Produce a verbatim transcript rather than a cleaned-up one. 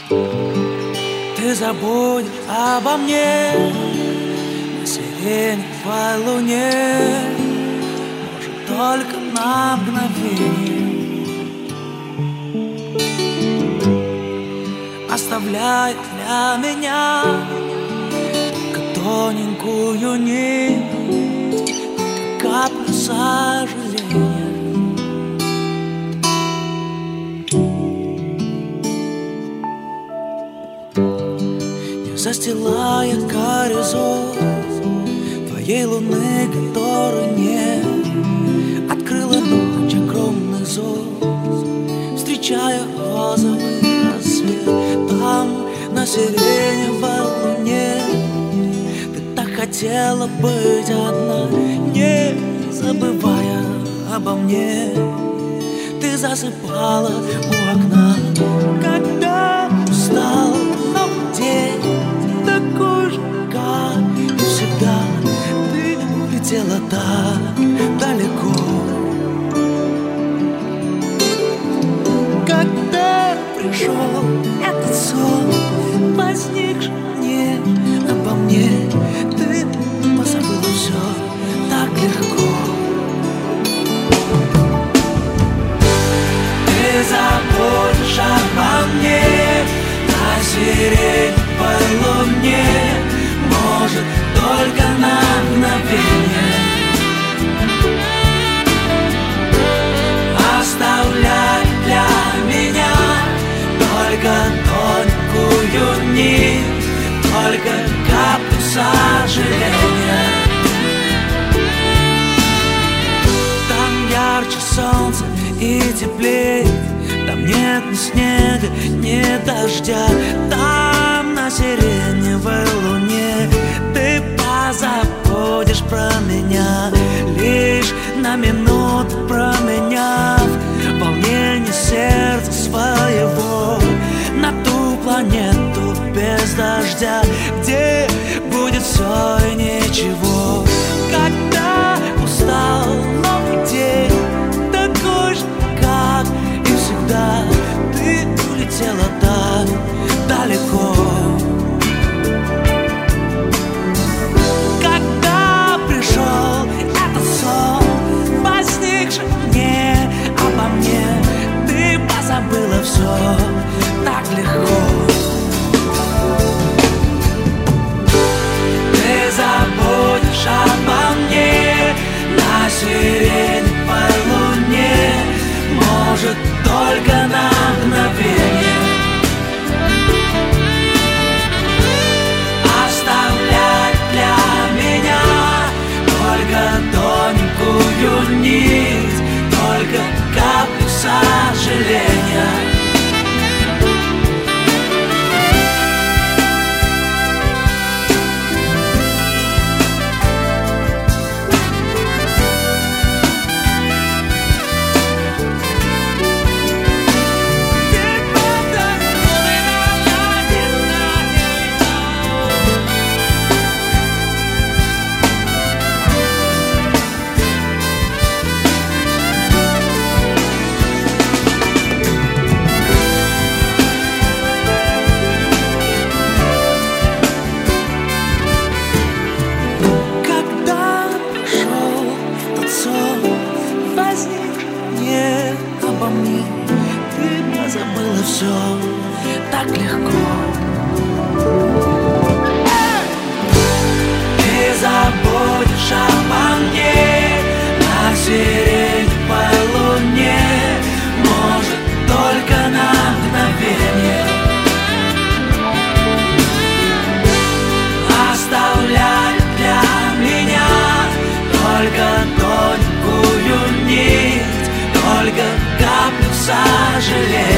Ты забудешь обо мне на сиреневой луне, может, только на мгновение, оставляя для меня только тоненькую нить, как каплю сожаления. Застилая горизонт твоей луны, которой нет, открыла ночь огромный зонт, встречая розовый рассвет. Там на сиреневой луне ты так хотела быть одна, не забывая обо мне. Ты засыпала у окна, когда устал новый день, такой же, как и всегда. Ты улетела так далеко. Когда пришел этот сон, возникший мне обо мне, ты позабыла все так легко. Ты забудешь обо мне на сиреневой луне, может, только на мгновение, оставляй для меня только тонкую нить, только каплю сожаления. Там ярче солнце и теплее, там нет ни снега, ни дождя. Там на сиреневой луне ты позабудешь про меня, лишь на минуту променяв волнение сердца своего на ту планету без дождя, где будет все и ничего. Когда устал новый день, такой же, как и всегда, ты улетела так далеко. Когда пришел этот сон, возникший мне обо мне, ты позабыла все так легко. Ты забудешь обо мне на сиреневой луне, может, только на мгновение, оставляй для меня только тоненькую нить, только каплю сожаления. Обо мне ты позабыла все так легко. Ты забудешь обо мне на сиреневой луне, может, только на мгновение, оставляй для меня только тонкую нить, только каплю сожаления.